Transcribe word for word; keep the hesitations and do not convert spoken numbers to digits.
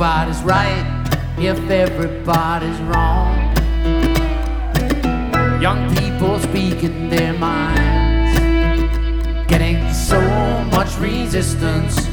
nobody's right if everybody's wrong. Young people speaking their minds, getting so much resistance.